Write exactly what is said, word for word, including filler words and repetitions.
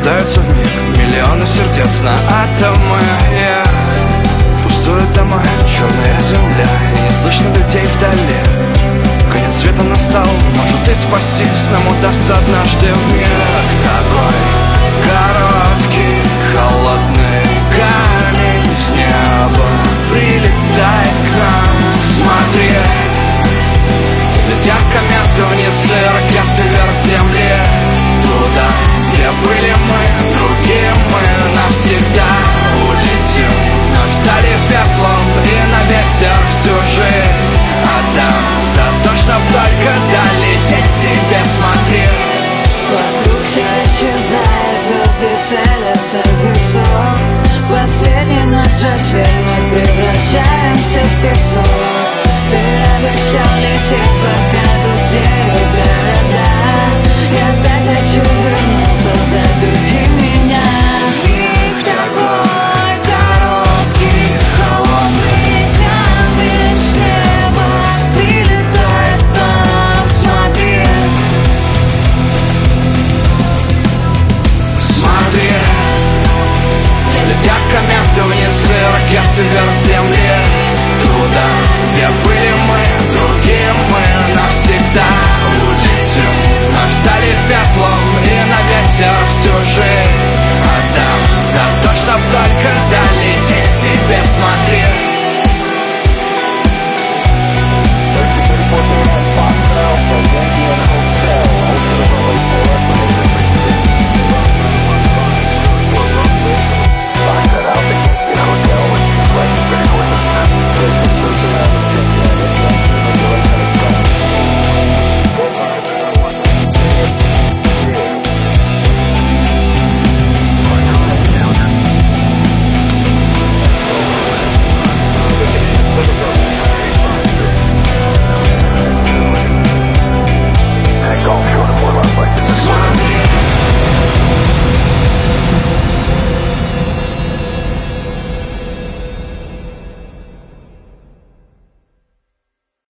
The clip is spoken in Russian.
Рождаются вмиг миллионы сердец на атомы, yeah. Пустуют дома, черная земля, и не слышно людей вдали. Конец света настал, может и спастись нам удастся однажды в миг такой короткий, холодный камень с неба прилетает к нам. Смотри, летят кометы вниз и ракеты вверх земли, туда, где были мы, другие мы навсегда улетим. Вновь стали пеплом и на ветер всю жизнь отдам за то, чтоб только долететь к тебе, смотри. Вокруг все исчезает, звезды целятся в высот. Последний наш рассвет, мы превращаемся в песок. Ты обещал лететь в